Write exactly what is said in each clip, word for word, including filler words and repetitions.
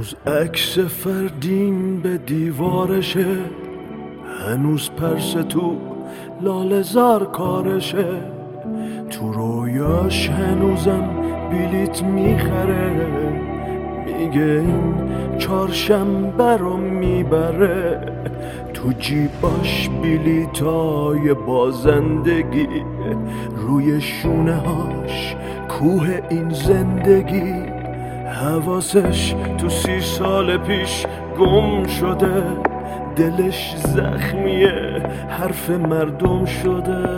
هنوز عکس فردین به دیوارشه، هنوز پرس تو لاله زار کارشه، تو رویاش هنوزم بلیت میخره، میگه این چهارشنبه رو میبره، تو جیباش بلیتای بازندگی، روی شونه هاش کوه این زندگی، حواسش تو سی سال پیش گم شده، دلش زخمیه حرف مردم شده.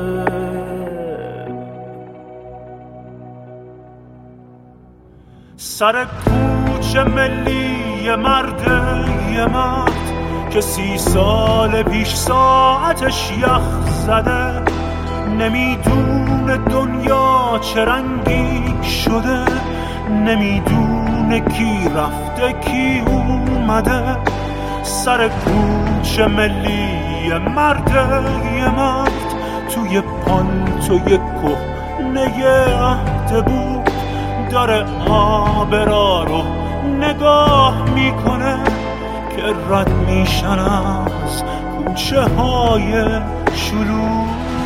سر کوچه ملی مرد یه مرد که سی سال پیش ساعتش یخ زده، نمیدونه دنیا چه رنگی شده، نمیدونه کی رفته کی اومده. سر کوچه ملی مرد یه مرد توی پالتوی کهنه عهد بود، داره آبرا رو نگاه میکنه که رد میشن از کوچه های شلوغ.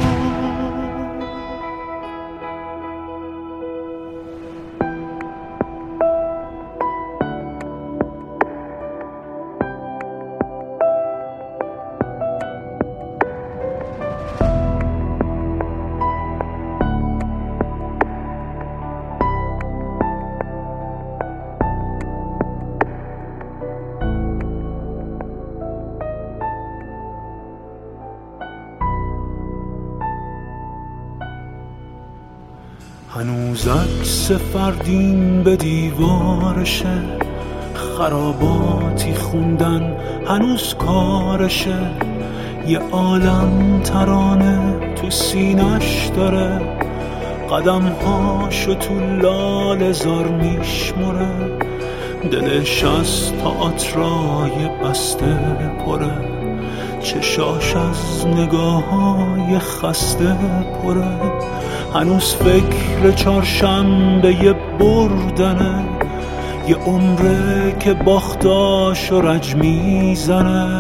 هنوز عکس فردین به دیوارشه، خراباتی خوندن هنوز کارشه، یه عالم ترانه تو سینش داره، قدمهاشو تو لاله زار میشمره، دلش از تئاترای بسته پره، چشاش از نگاه‌های خسته پره، هنوز فکر چهارشنبه بردنه، یه عمره که باختاش و رج میزنه.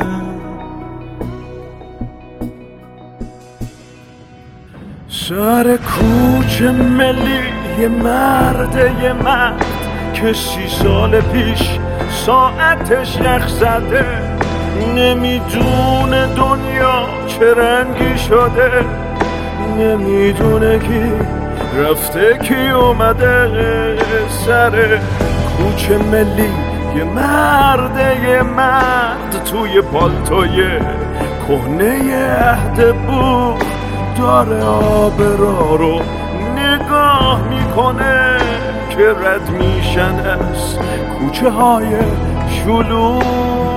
سر کوچه ملی یه مرد یه مرد که سی سال پیش ساعتش یخ زده، نمیدونه دنیا چه رنگی شده، نمیدونه کی رفته کی اومده. سر کوچه ملی یه مرد یه مرد توی پالتوی کهنه عهد بود، داره آبرا رو نگاه میکنه که رد میشن از کوچه های شلوغ.